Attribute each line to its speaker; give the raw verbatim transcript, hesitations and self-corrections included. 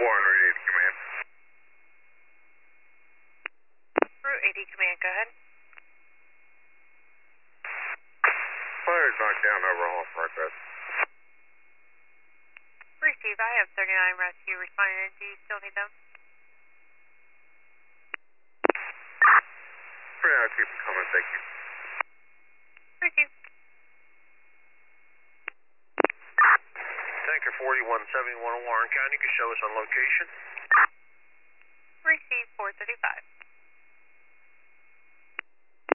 Speaker 1: hundred eighty command.
Speaker 2: Route eighty command, go ahead.
Speaker 1: Fire's knocked down overhaul progress.
Speaker 2: Receive, I have thirty-nine rescue responding. Do you still need them?
Speaker 1: For now, keep them coming, thank you.
Speaker 2: Receive.
Speaker 1: Tanker forty-one seventy-one Warren County, you can show us on location.
Speaker 2: Receive four thirty-five.